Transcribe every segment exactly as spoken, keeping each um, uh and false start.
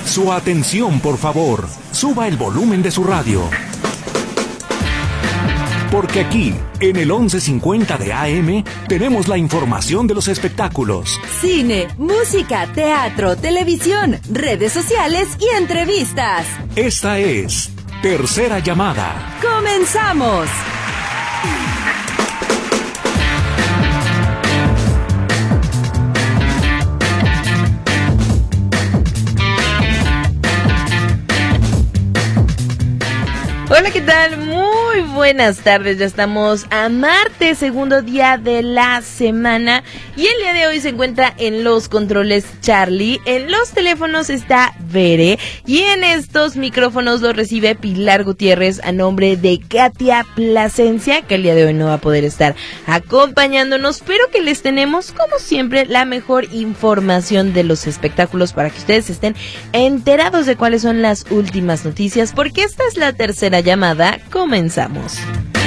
Su atención, por favor. Suba el volumen de su radio. Porque aquí, en el once cincuenta de A M, tenemos la información de los espectáculos. Cine, música, teatro, televisión, redes sociales y entrevistas. Esta es Tercera Llamada. ¡Comenzamos! Hola, ¿qué tal? Muy buenas tardes, ya estamos a martes, segundo día de la semana y el día de hoy se encuentra en los controles Charlie, en los teléfonos está Bere y en estos micrófonos los recibe Pilar Gutiérrez a nombre de Katia Plasencia, que el día de hoy no va a poder estar acompañándonos, pero que les tenemos como siempre la mejor información de los espectáculos para que ustedes estén enterados de cuáles son las últimas noticias, porque esta es la tercera llamada. Comenzamos.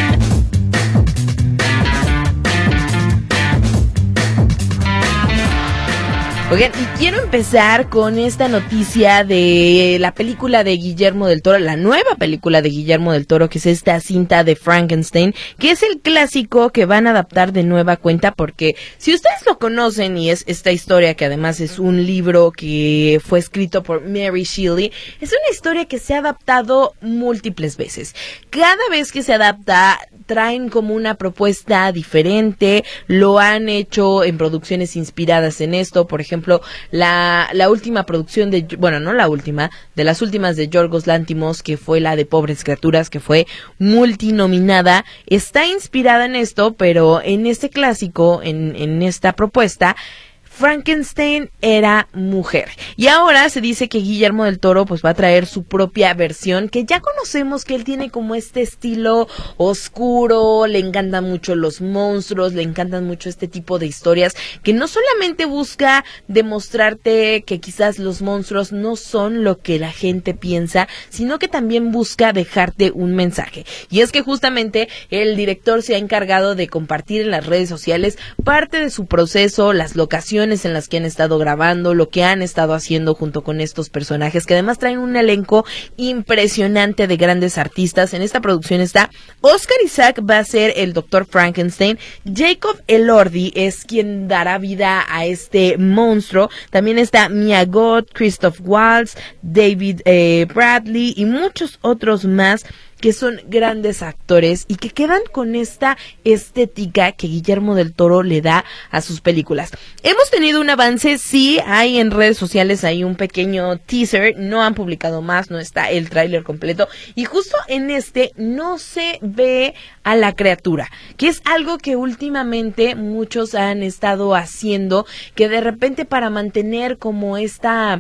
Oigan, y quiero empezar con esta noticia de la película de Guillermo del Toro, la nueva película de Guillermo del Toro, que es esta cinta de Frankenstein, que es el clásico que van a adaptar de nueva cuenta, porque si ustedes lo conocen y es esta historia que además es un libro que fue escrito por Mary Shelley, es una historia que se ha adaptado múltiples veces. Cada vez que se adapta traen como una propuesta diferente, lo han hecho en producciones inspiradas en esto, por ejemplo, ejemplo, la, la última producción de, bueno, no la última, de las últimas de Yorgos Lanthimos, que fue la de Pobres Criaturas, que fue multinominada, está inspirada en esto, pero en este clásico, en, en esta propuesta, Frankenstein era mujer. Y ahora se dice que Guillermo del Toro pues va a traer su propia versión, que ya conocemos que él tiene como este estilo oscuro, le encantan mucho los monstruos, le encantan mucho este tipo de historias, que no solamente busca demostrarte que quizás los monstruos no son lo que la gente piensa, sino que también busca dejarte un mensaje. Y es que justamente el director se ha encargado de compartir en las redes sociales parte de su proceso, las locaciones en las que han estado grabando, lo que han estado haciendo junto con estos personajes, que además traen un elenco impresionante de grandes artistas. En esta producción está Oscar Isaac, va a ser el doctor Frankenstein, Jacob Elordi es quien dará vida a este monstruo, también está Mia Goth, Christoph Waltz, David eh, Bradley y muchos otros más, que son grandes actores y que quedan con esta estética que Guillermo del Toro le da a sus películas. Hemos tenido un avance, sí, hay en redes sociales hay un pequeño teaser, no han publicado más, no está el tráiler completo, y justo en este no se ve a la criatura, que es algo que últimamente muchos han estado haciendo, que de repente para mantener como esta...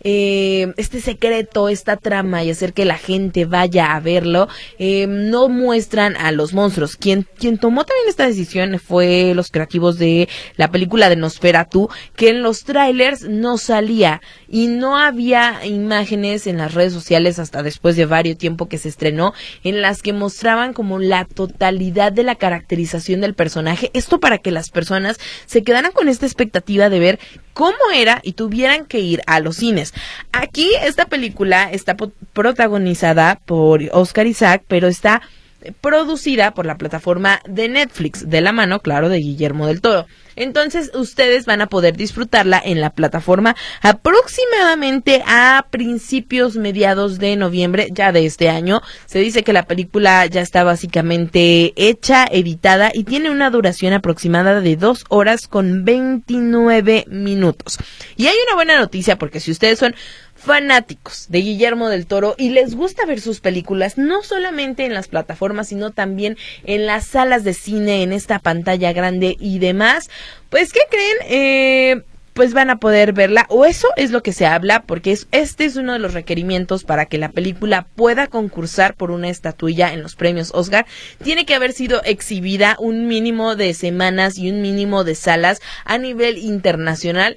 Eh, este secreto, esta trama y hacer que la gente vaya a verlo, eh, no muestran a los monstruos. Quien, quien tomó también esta decisión fue los creativos de la película de Nosferatu, que en los trailers no salía y no había imágenes en las redes sociales hasta después de varios tiempo que se estrenó, en las que mostraban como la totalidad de la caracterización del personaje. Esto para que las personas se quedaran con esta expectativa de ver cómo era y tuvieran que ir a los cines. Aquí esta película está po- protagonizada por Oscar Isaac, pero está producida por la plataforma de Netflix, de la mano, claro, de Guillermo del Toro. Entonces, ustedes van a poder disfrutarla en la plataforma aproximadamente a principios, mediados de noviembre, ya de este año. Se dice que la película ya está básicamente hecha, editada, y tiene una duración aproximada de dos horas con veintinueve minutos. Y hay una buena noticia, porque si ustedes son fanáticos de Guillermo del Toro y les gusta ver sus películas, no solamente en las plataformas, sino también en las salas de cine, en esta pantalla grande y demás, pues, ¿qué creen? Eh... pues van a poder verla, o eso es lo que se habla, porque es, este es uno de los requerimientos para que la película pueda concursar por una estatuilla en los premios Oscar. Tiene que haber sido exhibida un mínimo de semanas y un mínimo de salas a nivel internacional.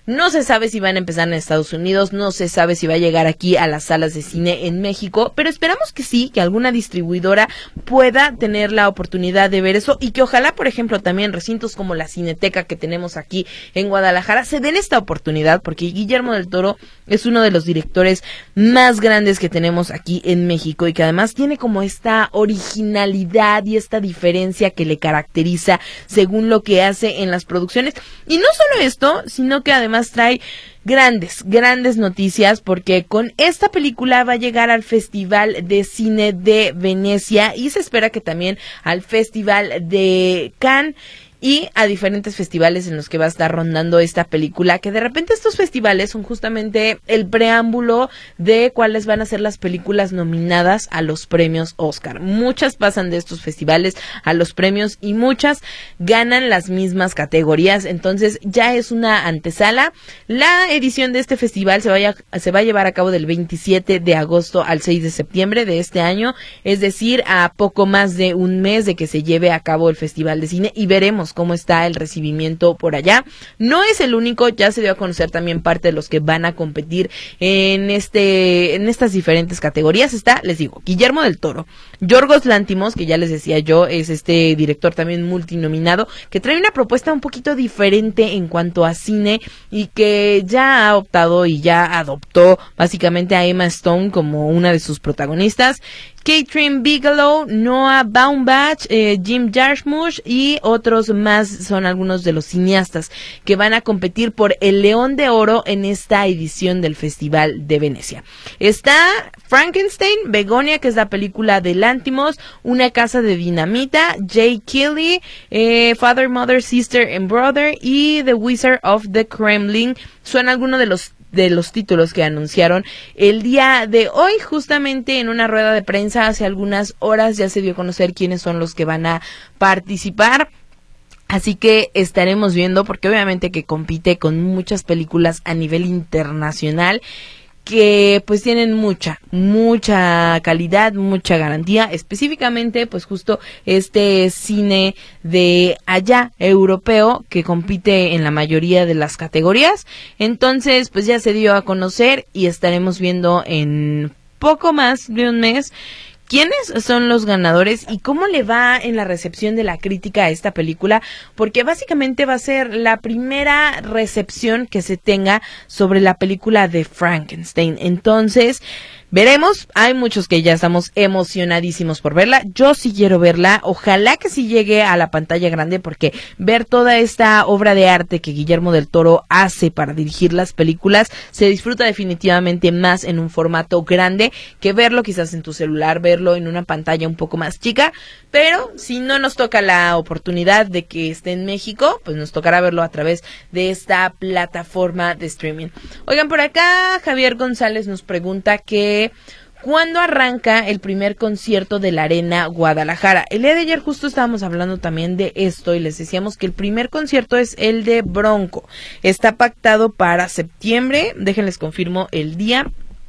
No se sabe si van a empezar en Estados Unidos, no se sabe si va a llegar aquí a las salas de cine en México, pero esperamos que sí, que alguna distribuidora pueda tener la oportunidad de ver eso y que ojalá, por ejemplo, también recintos como la Cineteca que tenemos aquí en Guadalajara se den esta oportunidad, porque Guillermo del Toro es uno de los directores más grandes que tenemos aquí en México y que además tiene como esta originalidad y esta diferencia que le caracteriza según lo que hace en las producciones. Y no solo esto, sino que además trae grandes, grandes noticias, porque con esta película va a llegar al Festival de Cine de Venecia y se espera que también al Festival de Cannes y a diferentes festivales en los que va a estar rondando esta película, que de repente estos festivales son justamente el preámbulo de cuáles van a ser las películas nominadas a los premios Oscar. Muchas pasan de estos festivales a los premios y muchas ganan las mismas categorías, entonces ya es una antesala. La edición de este festival se, vaya, se va a llevar a cabo del veintisiete de agosto al seis de septiembre de este año, es decir, a poco más de un mes de que se lleve a cabo el Festival de Cine, y veremos cómo está el recibimiento por allá. No es el único, ya se dio a conocer también parte de los que van a competir en este en estas diferentes categorías. Está, les digo, Guillermo del Toro, Yorgos Lanthimos, que ya les decía yo, es este director también multinominado, que trae una propuesta un poquito diferente en cuanto a cine y que ya ha optado y ya adoptó básicamente a Emma Stone como una de sus protagonistas. Catherine Bigelow, Noah Baumbach, eh, Jim Jarmusch y otros más son algunos de los cineastas que van a competir por el León de Oro en esta edición del Festival de Venecia. Está Frankenstein, Begonia, que es la película de Lanthimos, Una casa de dinamita, Jay Kelly, eh, Father, Mother, Sister and Brother y The Wizard of the Kremlin. Son algunos de los de los títulos que anunciaron el día de hoy, justamente en una rueda de prensa hace algunas horas ya se dio a conocer quiénes son los que van a participar. Así que estaremos viendo, porque obviamente que compite con muchas películas a nivel internacional que pues tienen mucha, mucha calidad, mucha garantía, específicamente pues justo este cine de allá europeo que compite en la mayoría de las categorías. Entonces pues ya se dio a conocer y estaremos viendo en poco más de un mes ¿quiénes son los ganadores y cómo le va en la recepción de la crítica a esta película? Porque básicamente va a ser la primera recepción que se tenga sobre la película de Frankenstein. Entonces, veremos. Hay muchos que ya estamos emocionadísimos por verla. Yo sí quiero verla. Ojalá que sí llegue a la pantalla grande, porque ver toda esta obra de arte que Guillermo del Toro hace para dirigir las películas se disfruta definitivamente más en un formato grande que verlo quizás en tu celular, verlo en una pantalla un poco más chica. Pero si no nos toca la oportunidad de que esté en México, pues nos tocará verlo a través de esta plataforma de streaming. Oigan, por acá Javier González nos pregunta que ¿cuándo arranca el primer concierto de la Arena Guadalajara? El día de ayer justo estábamos hablando también de esto y les decíamos que el primer concierto es el de Bronco. Está pactado para septiembre, déjenles confirmo el día.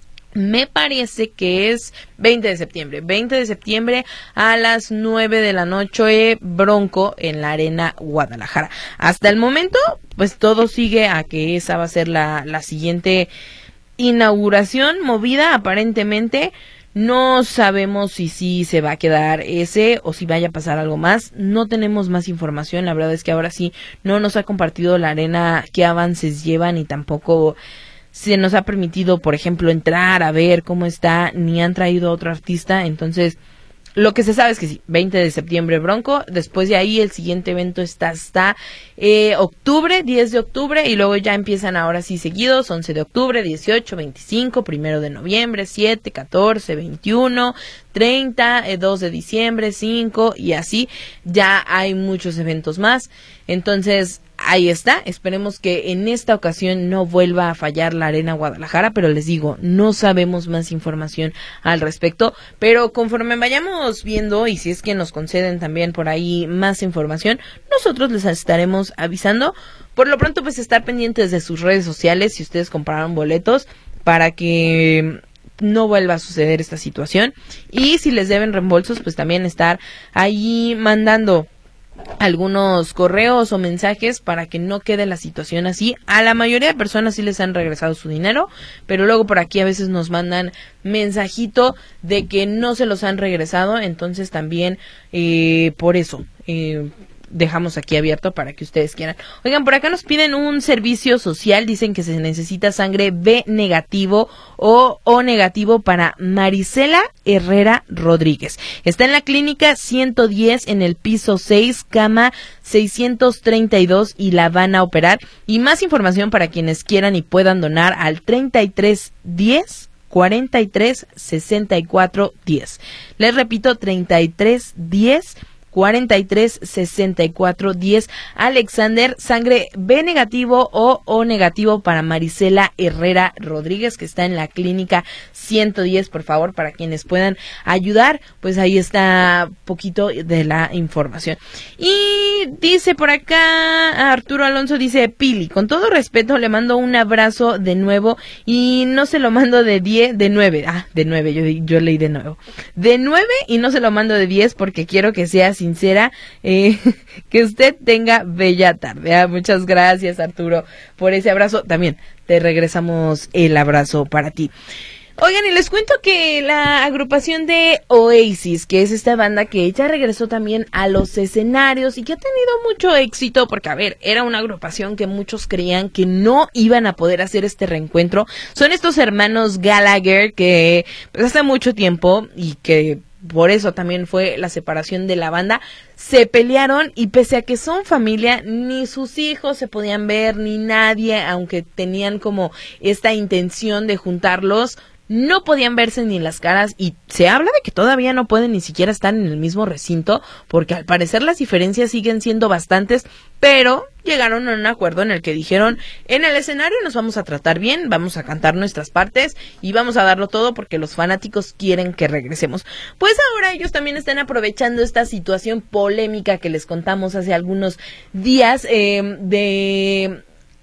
Me parece que es veinte de septiembre. veinte de septiembre a las nueve de la noche, Bronco en la Arena Guadalajara. Hasta el momento, pues todo sigue a que esa va a ser la, la siguiente inauguración movida, aparentemente. No sabemos si sí se va a quedar ese o si vaya a pasar algo más. No tenemos más información. La verdad es que ahora sí no nos ha compartido la arena qué avances llevan y tampoco se nos ha permitido, por ejemplo, entrar a ver cómo está, ni han traído a otro artista. Entonces, lo que se sabe es que sí, veinte de septiembre Bronco, después de ahí el siguiente evento está hasta eh, octubre, diez de octubre, y luego ya empiezan ahora sí seguidos, once de octubre, dieciocho, veinticinco, primero de noviembre, siete, catorce, veintiuno, treinta, eh, dos de diciembre, cinco, y así ya hay muchos eventos más. Entonces, ahí está, esperemos que en esta ocasión no vuelva a fallar la Arena Guadalajara, pero les digo, no sabemos más información al respecto, pero conforme vayamos viendo y si es que nos conceden también por ahí más información, nosotros les estaremos avisando. Por lo pronto, pues estar pendientes de sus redes sociales si ustedes compraron boletos para que no vuelva a suceder esta situación, y si les deben reembolsos, pues también estar ahí mandando algunos correos o mensajes para que no quede la situación así. A la mayoría de personas sí les han regresado su dinero, pero luego por aquí a veces nos mandan mensajito de que no se los han regresado, entonces también eh, por eso eh, dejamos aquí abierto para que ustedes quieran. Oigan, por acá nos piden un servicio social, dicen que se necesita sangre B negativo o O negativo para Marisela Herrera Rodríguez. Está en la clínica ciento diez en el piso seis, cama seiscientos treinta y dos y la van a operar. Y más información para quienes quieran y puedan donar al treinta y tres diez cuarenta y tres sesenta y cuatro diez. Les repito, treinta y tres diez cuarenta y tres sesenta y cuatro diez. Alexander, sangre B negativo o O negativo para Marisela Herrera Rodríguez, que está en la clínica ciento diez, por favor, para quienes puedan ayudar, pues ahí está poquito de la información. Y dice por acá Arturo Alonso, dice: Pili, con todo respeto le mando un abrazo de nuevo y no se lo mando de diez, de nueve, ah, de nueve, yo, yo leí de nuevo, de nueve y no se lo mando de diez porque quiero que sea sincera, eh, que usted tenga bella tarde. Ah, muchas gracias, Arturo, por ese abrazo. También te regresamos el abrazo para ti. Oigan, y les cuento que la agrupación de Oasis, que es esta banda que ya regresó también a los escenarios y que ha tenido mucho éxito, porque a ver, era una agrupación que muchos creían que no iban a poder hacer este reencuentro. Son estos hermanos Gallagher que pues, hace mucho tiempo, y que por eso también fue la separación de la banda, se pelearon, y pese a que son familia, ni sus hijos se podían ver, ni nadie, aunque tenían como esta intención de juntarlos, no podían verse ni en las caras, y se habla de que todavía no pueden ni siquiera estar en el mismo recinto, porque al parecer las diferencias siguen siendo bastantes, pero llegaron a un acuerdo en el que dijeron: en el escenario nos vamos a tratar bien, vamos a cantar nuestras partes y vamos a darlo todo porque los fanáticos quieren que regresemos. Pues ahora ellos también están aprovechando esta situación polémica que les contamos hace algunos días, eh, de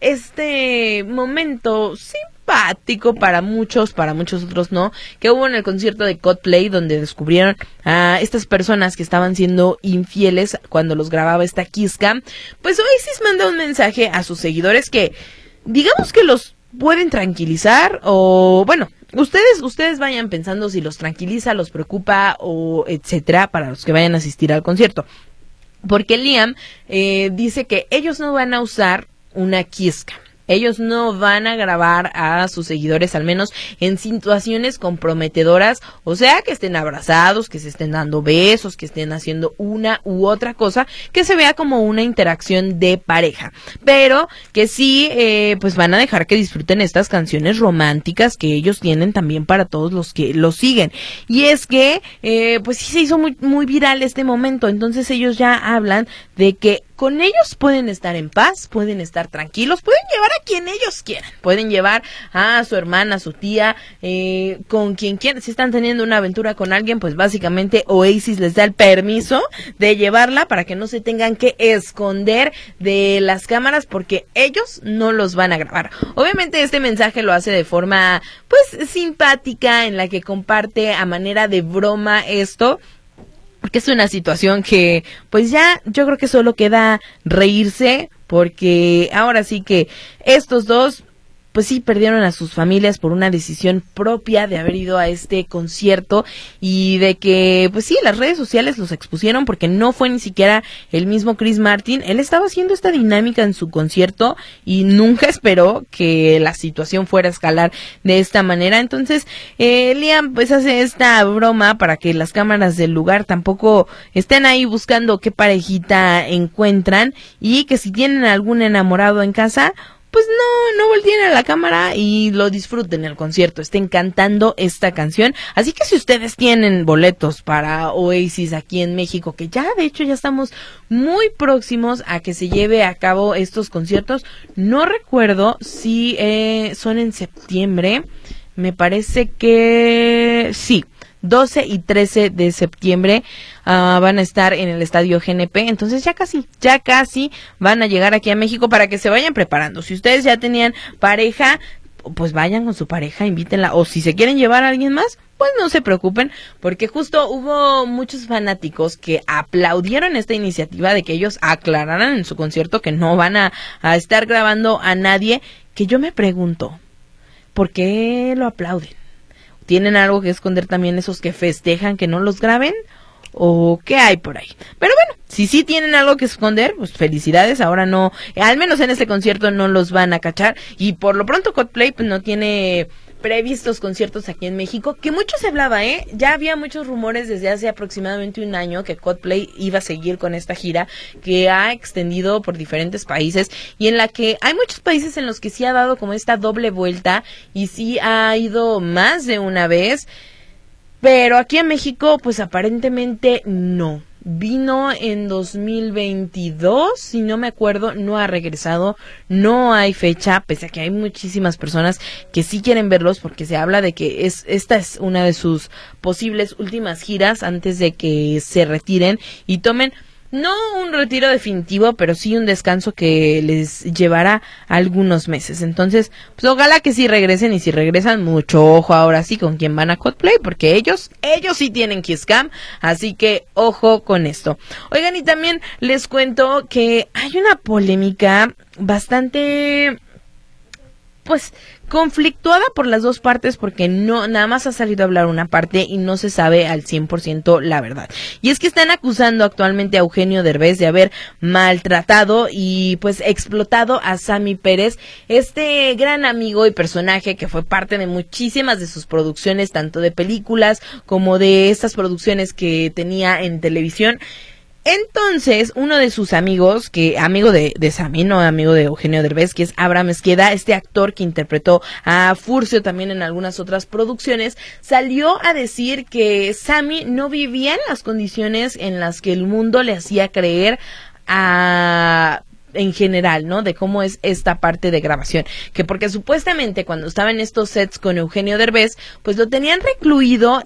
este momento simpático para muchos, para muchos otros no, que hubo en el concierto de Coldplay, donde descubrieron a estas personas que estaban siendo infieles cuando los grababa esta Kiss Cam. Pues Oasis manda un mensaje a sus seguidores que, digamos que los pueden tranquilizar, o bueno, ustedes ustedes vayan pensando si los tranquiliza, los preocupa o etcétera, para los que vayan a asistir al concierto. Porque Liam eh, dice que ellos no van a usar una Kiss Cam. Ellos no van a grabar a sus seguidores, al menos en situaciones comprometedoras, o sea, que estén abrazados, que se estén dando besos, que estén haciendo una u otra cosa, que se vea como una interacción de pareja, pero que sí, eh, pues van a dejar que disfruten estas canciones románticas que ellos tienen también para todos los que los siguen. Y es que, eh, pues sí se hizo muy, muy viral este momento, entonces ellos ya hablan de que con ellos pueden estar en paz, pueden estar tranquilos, pueden llevar a quien ellos quieran, pueden llevar a su hermana, a su tía, eh, con quien quieran. Si están teniendo una aventura con alguien, pues básicamente Oasis les da el permiso de llevarla para que no se tengan que esconder de las cámaras, porque ellos no los van a grabar. Obviamente este mensaje lo hace de forma pues simpática, en la que comparte a manera de broma esto, porque es una situación que pues ya yo creo que solo queda reírse, porque ahora sí que estos dos pues sí perdieron a sus familias por una decisión propia de haber ido a este concierto, y de que pues sí, las redes sociales los expusieron, porque no fue ni siquiera el mismo Chris Martin. Él estaba haciendo esta dinámica en su concierto y nunca esperó que la situación fuera a escalar de esta manera. Entonces eh, Liam pues hace esta broma para que las cámaras del lugar tampoco estén ahí buscando qué parejita encuentran, y que si tienen algún enamorado en casa, pues no, no volteen a la cámara y lo disfruten el concierto, estén cantando esta canción. Así que si ustedes tienen boletos para Oasis aquí en México, que ya de hecho ya estamos muy próximos a que se lleve a cabo estos conciertos, no recuerdo si eh, son en septiembre, me parece que sí, doce y trece de septiembre uh, van a estar en el estadio G N P, entonces ya casi, ya casi van a llegar aquí a México, para que se vayan preparando. Si ustedes ya tenían pareja, pues vayan con su pareja, invítenla, o si se quieren llevar a alguien más, pues no se preocupen, porque justo hubo muchos fanáticos que aplaudieron esta iniciativa de que ellos aclararan en su concierto que no van a, a estar grabando a nadie, que yo me pregunto, ¿por qué lo aplauden? ¿Tienen algo que esconder también esos que festejan que no los graben? ¿O qué hay por ahí? Pero bueno, si sí tienen algo que esconder, pues felicidades, ahora no, al menos en este concierto no los van a cachar, y por lo pronto Coldplay pues no tiene previstos conciertos aquí en México, que mucho se hablaba, ¿eh? Ya había muchos rumores desde hace aproximadamente un año que Coldplay iba a seguir con esta gira que ha extendido por diferentes países y en la que hay muchos países en los que sí ha dado como esta doble vuelta y sí ha ido más de una vez, pero aquí en México pues aparentemente no. Vino en dos mil veintidós, si no me acuerdo, no ha regresado, no hay fecha, pese a que hay muchísimas personas que sí quieren verlos porque se habla de que es esta es una de sus posibles últimas giras antes de que se retiren y tomen no un retiro definitivo, pero sí un descanso que les llevará algunos meses. Entonces, pues ojalá que sí regresen y si regresan, mucho ojo ahora sí con quién van a Coldplay, porque ellos, ellos sí tienen Kiss Cam, así que ojo con esto. Oigan, y también les cuento que hay una polémica bastante, pues, conflictuada por las dos partes porque no nada más ha salido a hablar una parte y no se sabe al cien por ciento la verdad. Y es que están acusando actualmente a Eugenio Derbez de haber maltratado y pues explotado a Sammy Pérez, este gran amigo y personaje que fue parte de muchísimas de sus producciones, tanto de películas como de estas producciones que tenía en televisión. Entonces, uno de sus amigos, que amigo de, de Sammy, no amigo de Eugenio Derbez, que es Abraham Esqueda, este actor que interpretó a Furcio también en algunas otras producciones, salió a decir que Sammy no vivía en las condiciones en las que el mundo le hacía creer a... en general, ¿no? De cómo es esta parte de grabación, que porque supuestamente cuando estaba en estos sets con Eugenio Derbez, pues lo tenían recluido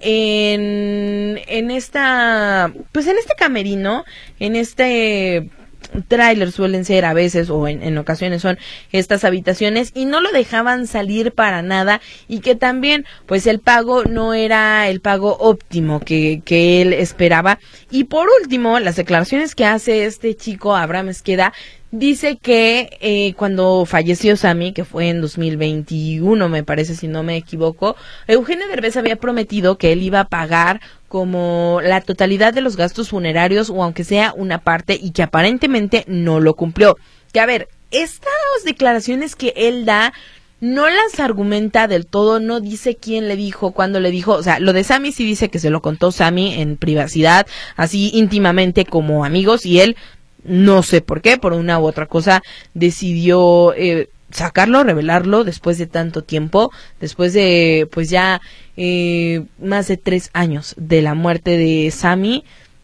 en en esta, pues en este camerino, en este tráiler suelen ser a veces o en, en ocasiones son estas habitaciones y no lo dejaban salir para nada y que también pues el pago no era el pago óptimo que, que él esperaba. Y por último, las declaraciones que hace este chico Abraham Esqueda, dice que eh, cuando falleció Sammy, que fue en dos mil veintiuno me parece si no me equivoco, Eugenio Derbez había prometido que él iba a pagar como la totalidad de los gastos funerarios o aunque sea una parte y que aparentemente no lo cumplió. Que a ver, estas declaraciones que él da no las argumenta del todo, no dice quién le dijo, cuándo le dijo, o sea, lo de Sammy sí dice que se lo contó Sammy en privacidad, así íntimamente como amigos y él no sé por qué, por una u otra cosa decidió eh, sacarlo, revelarlo después de tanto tiempo, después de pues ya eh, más de tres años de la muerte de Sammy,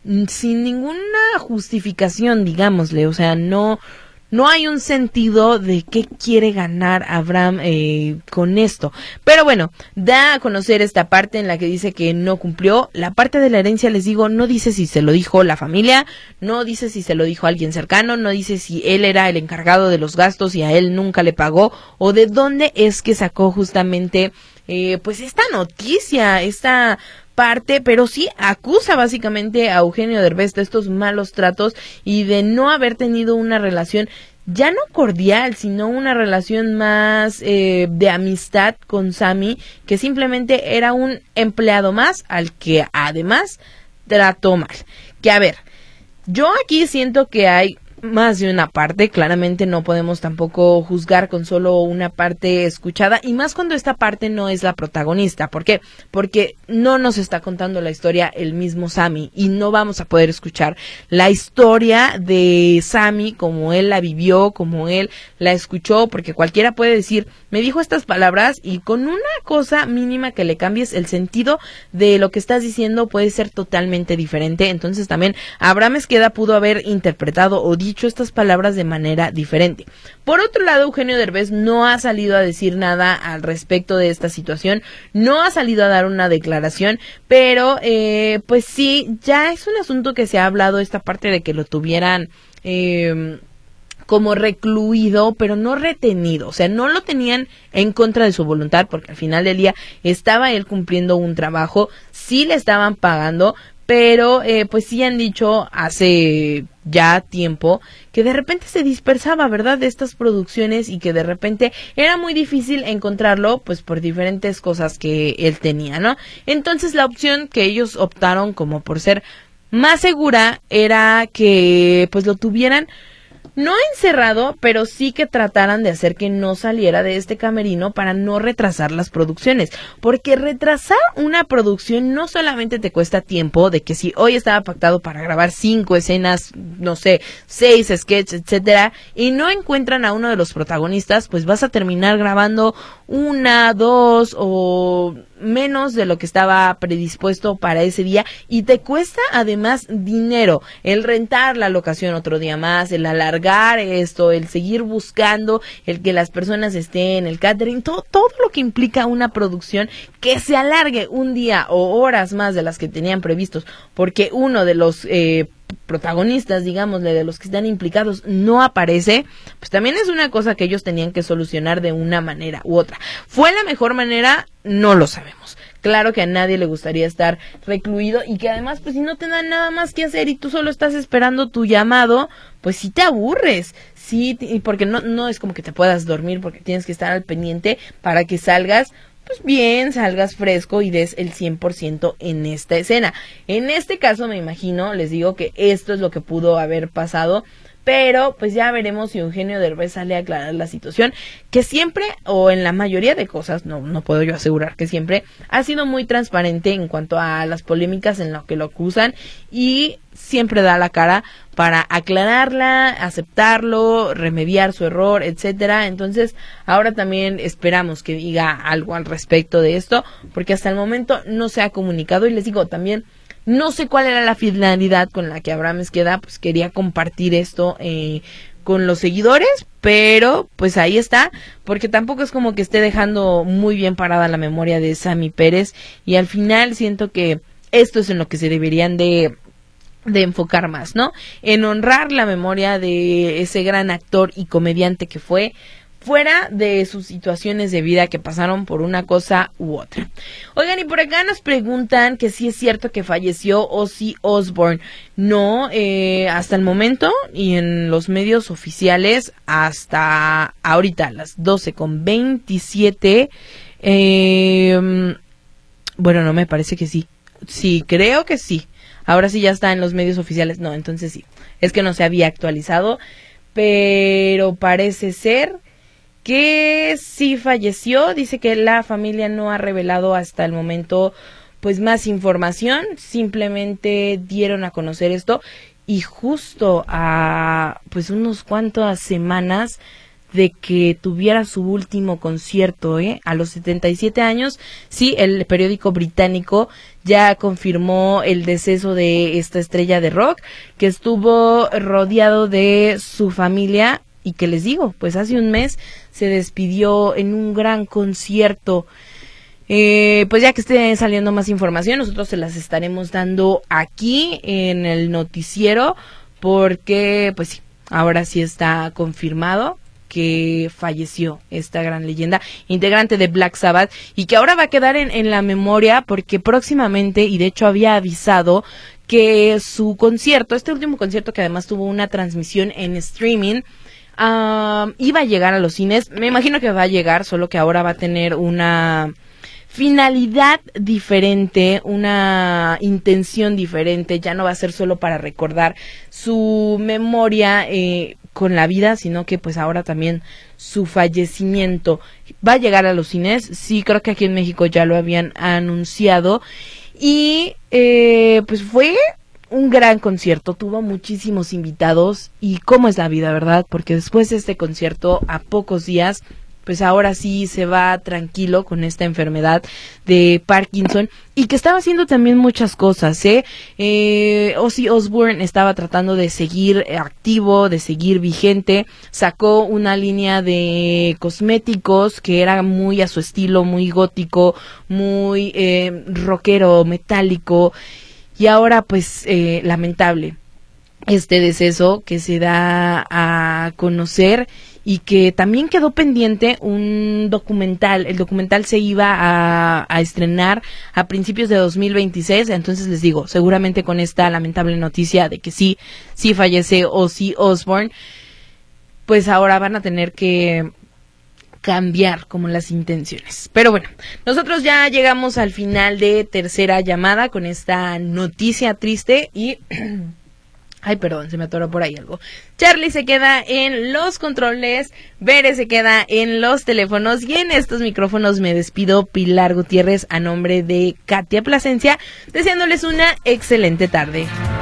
sin ninguna justificación, digámosle, o sea, no no hay un sentido de qué quiere ganar Abraham eh, con esto. Pero bueno, da a conocer esta parte en la que dice que no cumplió. La parte de la herencia, les digo, no dice si se lo dijo la familia, no dice si se lo dijo alguien cercano, no dice si él era el encargado de los gastos y a él nunca le pagó, o de dónde es que sacó justamente eh, pues esta noticia, esta parte, pero sí acusa básicamente a Eugenio Derbez de estos malos tratos y de no haber tenido una relación ya no cordial, sino una relación más eh, de amistad con Sammy, que simplemente era un empleado más al que además trató mal. Que a ver, yo aquí siento que hay más de una parte, claramente no podemos tampoco juzgar con solo una parte escuchada, y más cuando esta parte no es la protagonista. ¿Por qué? Porque no nos está contando la historia el mismo Sammy, y no vamos a poder escuchar la historia de Sammy como él la vivió, como él la escuchó, porque cualquiera puede decir, me dijo estas palabras, y con una cosa mínima que le cambies el sentido de lo que estás diciendo puede ser totalmente diferente. Entonces también Abraham Esqueda pudo haber interpretado o dicho estas palabras de manera diferente. Por otro lado, Eugenio Derbez no ha salido a decir nada al respecto de esta situación, no ha salido a dar una declaración, pero eh, pues sí, ya es un asunto que se ha hablado, esta parte de que lo tuvieran eh, como recluido, pero no retenido, o sea, no lo tenían en contra de su voluntad, porque al final del día estaba él cumpliendo un trabajo, sí le estaban pagando, pero eh, pues sí han dicho hace ya tiempo que de repente se dispersaba, ¿verdad?, de estas producciones y que de repente era muy difícil encontrarlo, pues por diferentes cosas que él tenía, ¿no? Entonces la opción que ellos optaron como por ser más segura era que pues lo tuvieran no encerrado, pero sí que trataran de hacer que no saliera de este camerino para no retrasar las producciones, porque retrasar una producción no solamente te cuesta tiempo, de que si hoy estaba pactado para grabar cinco escenas, no sé, seis sketches, etcétera, y no encuentran a uno de los protagonistas, pues vas a terminar grabando una, dos o menos de lo que estaba predispuesto para ese día, y te cuesta además dinero, el rentar la locación otro día más, el alargar esto, el seguir buscando, el que las personas estén, el catering, todo, todo lo que implica una producción que se alargue un día o horas más de las que tenían previstos, porque uno de los eh, protagonistas, digámosle, de los que están implicados no aparece, pues también es una cosa que ellos tenían que solucionar de una manera u otra. ¿Fue la mejor manera? No lo sabemos. Claro que a nadie le gustaría estar recluido y que además, pues si no te dan nada más que hacer y tú solo estás esperando tu llamado, pues sí te aburres, sí, porque no, no es como que te puedas dormir, porque tienes que estar al pendiente para que salgas pues bien, salgas fresco y des el cien por ciento en esta escena. En este caso me imagino, les digo que esto es lo que pudo haber pasado, pero pues ya veremos si Eugenio Derbez sale a aclarar la situación, que siempre, o en la mayoría de cosas, no, no puedo yo asegurar que siempre, ha sido muy transparente en cuanto a las polémicas en lo que lo acusan y siempre da la cara para aclararla, aceptarlo, remediar su error, etcétera. Entonces, ahora también esperamos que diga algo al respecto de esto, porque hasta el momento no se ha comunicado y les digo también, no sé cuál era la finalidad con la que Abraham Esqueda pues quería compartir esto eh, con los seguidores, pero pues ahí está, porque tampoco es como que esté dejando muy bien parada la memoria de Sammy Pérez, y al final siento que esto es en lo que se deberían de de enfocar más, ¿no? En honrar la memoria de ese gran actor y comediante que fue, fuera de sus situaciones de vida que pasaron por una cosa u otra. Oigan, y por acá nos preguntan que si es cierto que falleció Ozzy Osbourne. No, eh, hasta el momento y en los medios oficiales hasta ahorita, las doce con veintisiete, eh, bueno, no, me parece que sí. Sí, creo que sí. Ahora sí ya está en los medios oficiales. No, entonces sí. Es que no se había actualizado, pero parece ser que sí falleció. Dice que la familia no ha revelado hasta el momento pues más información, simplemente dieron a conocer esto y justo a pues unos cuantas semanas de que tuviera su último concierto, ¿eh? A los setenta y siete años, sí, el periódico británico ya confirmó el deceso de esta estrella de rock, que estuvo rodeado de su familia y que les digo, pues hace un mes se despidió en un gran concierto. Eh, pues ya que esté saliendo más información, nosotros se las estaremos dando aquí en el noticiero, porque pues sí, ahora sí está confirmado que falleció esta gran leyenda, integrante de Black Sabbath, y que ahora va a quedar en, en la memoria porque próximamente, y de hecho había avisado que su concierto, este último concierto que además tuvo una transmisión en streaming, uh, iba a llegar a los cines. Me imagino que va a llegar, solo que ahora va a tener una finalidad diferente, una intención diferente, ya no va a ser solo para recordar su memoria eh, con la vida, sino que pues ahora también su fallecimiento va a llegar a los cines. Sí, creo que aquí en México ya lo habían anunciado y eh, pues fue un gran concierto, tuvo muchísimos invitados y cómo es la vida, ¿verdad? Porque después de este concierto, a pocos días, pues ahora sí se va tranquilo con esta enfermedad de Parkinson y que estaba haciendo también muchas cosas, ¿eh? eh Ozzy Osbourne estaba tratando de seguir activo, de seguir vigente, sacó una línea de cosméticos que era muy a su estilo, muy gótico, muy eh, rockero, metálico, y ahora pues eh, lamentable. este deceso que se da a conocer y que también quedó pendiente un documental. El documental se iba a, a estrenar a principios de dos mil veintiséis, entonces les digo, seguramente con esta lamentable noticia de que sí, sí fallece Ozzy Osbourne, pues ahora van a tener que cambiar como las intenciones. Pero bueno, nosotros ya llegamos al final de Tercera Llamada con esta noticia triste y... Ay, perdón, se me atoró por ahí algo. Charlie se queda en los controles, Bere se queda en los teléfonos y en estos micrófonos me despido, Pilar Gutiérrez, a nombre de Katia Plasencia, deseándoles una excelente tarde.